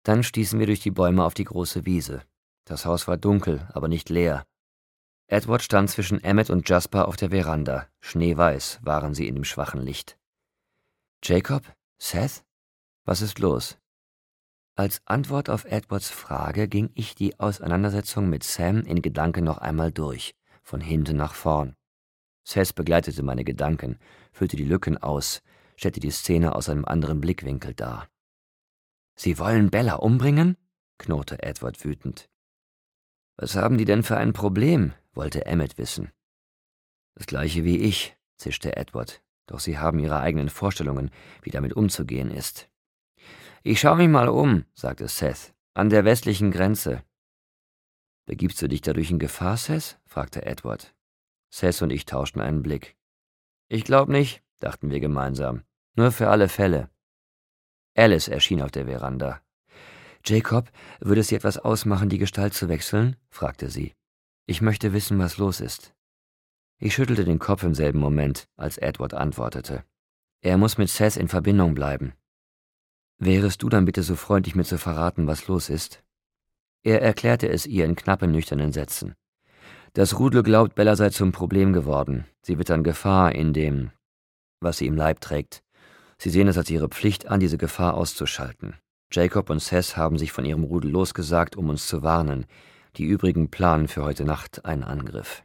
Dann stießen wir durch die Bäume auf die große Wiese. Das Haus war dunkel, aber nicht leer. Edward stand zwischen Emmett und Jasper auf der Veranda. Schneeweiß waren sie in dem schwachen Licht. »Jacob? Seth? Was ist los?« Als Antwort auf Edwards Frage ging ich die Auseinandersetzung mit Sam in Gedanken noch einmal durch, von hinten nach vorn. Seth begleitete meine Gedanken, füllte die Lücken aus, stellte die Szene aus einem anderen Blickwinkel dar. »Sie wollen Bella umbringen?« knurrte Edward wütend. »Was haben die denn für ein Problem?« wollte Emmett wissen. »Das gleiche wie ich«, zischte Edward, »doch sie haben ihre eigenen Vorstellungen, wie damit umzugehen ist.« »Ich schau mich mal um«, sagte Seth, »an der westlichen Grenze.« »Begibst du dich dadurch in Gefahr, Seth?« fragte Edward. Seth und ich tauschten einen Blick. »Ich glaub nicht«, dachten wir gemeinsam, »nur für alle Fälle.« Alice erschien auf der Veranda. »Jacob, würde es dir etwas ausmachen, die Gestalt zu wechseln?« fragte sie. »Ich möchte wissen, was los ist.« Ich schüttelte den Kopf im selben Moment, als Edward antwortete. »Er muss mit Seth in Verbindung bleiben.« »Wärest du dann bitte so freundlich, mir zu verraten, was los ist?« Er erklärte es ihr in knappen, nüchternen Sätzen. »Das Rudel glaubt, Bella sei zum Problem geworden. Sie wittern Gefahr in dem, was sie im Leib trägt. Sie sehen es als ihre Pflicht an, diese Gefahr auszuschalten. Jacob und Seth haben sich von ihrem Rudel losgesagt, um uns zu warnen. Die übrigen planen für heute Nacht einen Angriff.«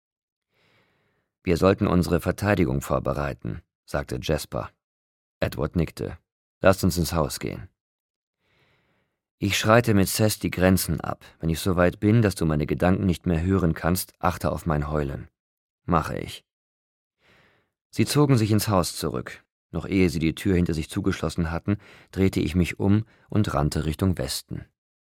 »Wir sollten unsere Verteidigung vorbereiten«, sagte Jasper. Edward nickte. »Lasst uns ins Haus gehen.« »Ich schreite mit Seth die Grenzen ab. Wenn ich so weit bin, dass du meine Gedanken nicht mehr hören kannst, achte auf mein Heulen.« »Mache ich.« Sie zogen sich ins Haus zurück. Noch ehe sie die Tür hinter sich zugeschlossen hatten, drehte ich mich um und rannte Richtung Westen.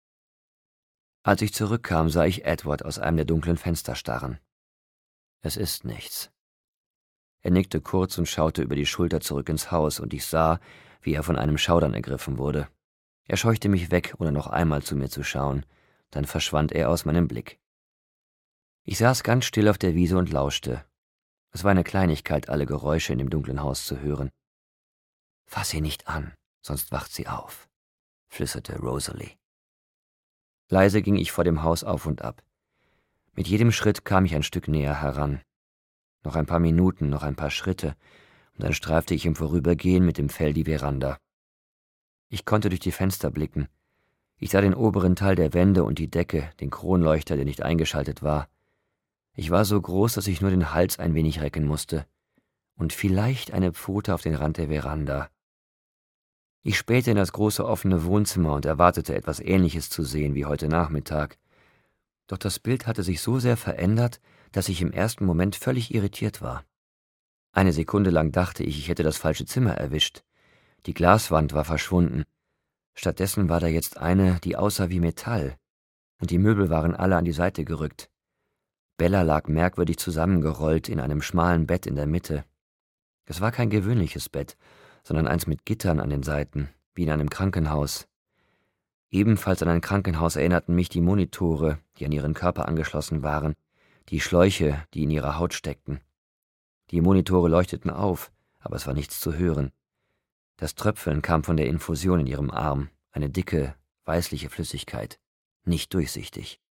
Als ich zurückkam, sah ich Edward aus einem der dunklen Fenster starren. »Es ist nichts.« Er nickte kurz und schaute über die Schulter zurück ins Haus, und ich sah, wie er von einem Schaudern ergriffen wurde. Er scheuchte mich weg, ohne noch einmal zu mir zu schauen. Dann verschwand er aus meinem Blick. Ich saß ganz still auf der Wiese und lauschte. Es war eine Kleinigkeit, alle Geräusche in dem dunklen Haus zu hören. »Fass sie nicht an, sonst wacht sie auf«, flüsterte Rosalie. Leise ging ich vor dem Haus auf und ab. Mit jedem Schritt kam ich ein Stück näher heran. Noch ein paar Minuten, noch ein paar Schritte, und dann streifte ich im Vorübergehen mit dem Fell die Veranda. Ich konnte durch die Fenster blicken. Ich sah den oberen Teil der Wände und die Decke, den Kronleuchter, der nicht eingeschaltet war. Ich war so groß, dass ich nur den Hals ein wenig recken musste. Und vielleicht eine Pfote auf den Rand der Veranda. Ich spähte in das große offene Wohnzimmer und erwartete, etwas Ähnliches zu sehen wie heute Nachmittag. Doch das Bild hatte sich so sehr verändert, dass ich im ersten Moment völlig irritiert war. Eine Sekunde lang dachte ich, ich hätte das falsche Zimmer erwischt. Die Glaswand war verschwunden. Stattdessen war da jetzt eine, die aussah wie Metall. Und die Möbel waren alle an die Seite gerückt. Bella lag merkwürdig zusammengerollt in einem schmalen Bett in der Mitte. Es war kein gewöhnliches Bett, sondern eins mit Gittern an den Seiten, wie in einem Krankenhaus. Ebenfalls an ein Krankenhaus erinnerten mich die Monitore, die an ihren Körper angeschlossen waren, die Schläuche, die in ihrer Haut steckten. Die Monitore leuchteten auf, aber es war nichts zu hören. Das Tröpfeln kam von der Infusion in ihrem Arm, eine dicke, weißliche Flüssigkeit, nicht durchsichtig.